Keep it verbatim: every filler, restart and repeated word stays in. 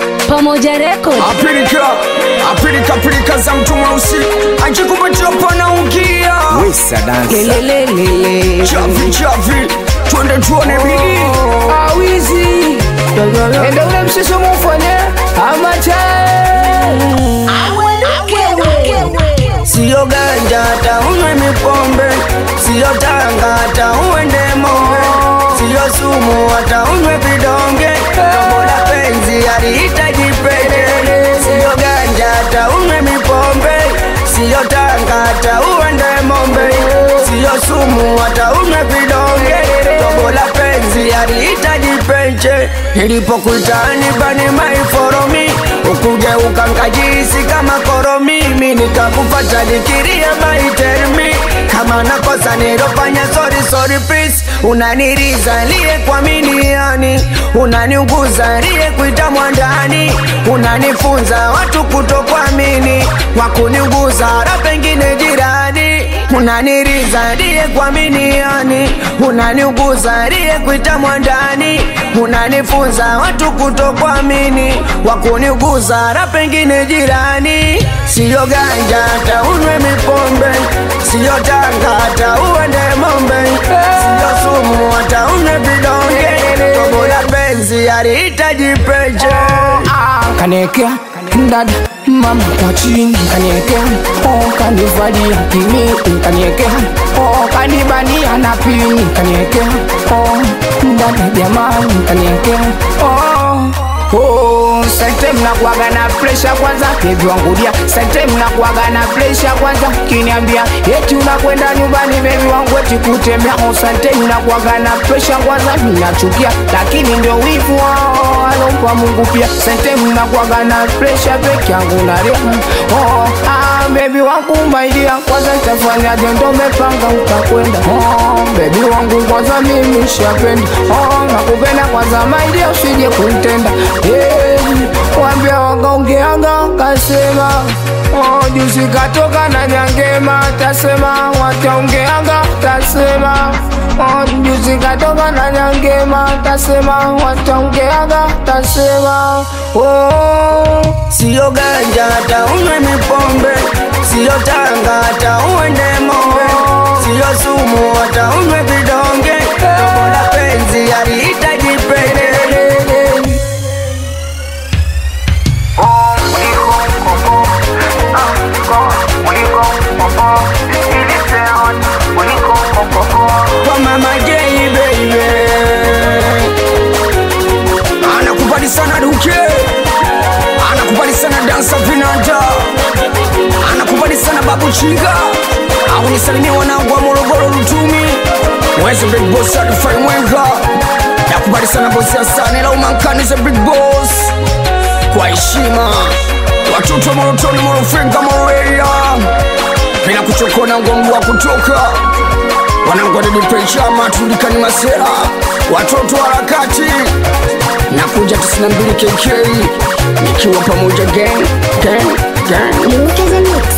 Pamoja Record. Apilika, apilika pilika za mtu mweusi ajikupatia pana ungia Wesa dansa Lelelelele Chavi chavi, tuende tuone bili Awizi Ende ule mshiso mufanye Amache Siyo ganja hata unwe mipombe, siyo tanga hata uende mombe, siyo sumu hata unwe vidonge, tombo la penzi halihitaji pete. Siyo ganja hata unwe mipombe, siyo tanga hata uende mombe, siyo sumu hata unwe vidonge, tombo la penzi halihitaji pete. Nilipokuitani bani maiforomi, ukuje ukankajisi kama koromi, mimi nikakufata nikiria maitermi. Kama nakosa nilofanya sorry sorry please, unaniriza liye kwa miniani, unaniunguza liye kuita mwandani, unanifunza watu kutokuamini, wakuniunguza hata pengine jirani, unaniriza liye kwa miniani, unaniunguza liye kuita mwandani, unanifunza watu kutokuamini, wakuniunguza hata pengine jirani. Siyo ganja hata unwe mipombe, siyo tanga hata uende mombe, siyo sumu hata unwe vidonge, tombo la penzi halihitaji peche. Kanekea dada mama kwa chini, kaniekea oh, kanivalia kimi, kaniekea oh, kanibania na pini, kaniekea oh, dada jamani, kaniekea oh Oh, sante mnakuwaga na pressure kwanza, baby wangu dia. Sante mnakuwaga na pressure kwanza, kiniambia eti unakwenda nyumbani baby wangu eti kutembea. Oh, sante mnakuwaga na pressure kwanza, ninachukia lakini ndio wivu wao alompa Mungu pia. Sante mnakuwaga na pressure peke yangu na ria. Oh, ah baby wangu my dear, kwanza nitafanya ndo mepanga utakwenda. Oh, baby wangu kwanza mimi shapenda. Oh, nakupenda kwanza my dear, usije kunitenda. Hey, wambia wakaongeanga kasema oh, juzi katoka na nyangema, tasema wataongeanga tasema oh, juzi katoka na nyangema, tasema wataongeanga tasema oh. Siyo ganja hata unwe mipombe, siyo tanga hata uende mombe, siyo sumu hata unwe vidonge, tombo la penzi halihitaji pete. Kwa mama J baby, anakubali sana duke, anakubali sana dansa vinanda, anakubali sana babu chinga, au nisalimia wanangu wa Morogoro Lutumi, mweze big boss alifai mwenga, nakubali sana boss ya sana ila umankani za big boss, kwa heshima watoto wa Morotoni Morofenga Moroeria, bila kuchokona ngongo wa kutoka wanangu wadidipe chama tulikani masera, watoto harakati na kuja tisina mbili K K nikiwa pamoja gang gang gang. Lucas and Mix.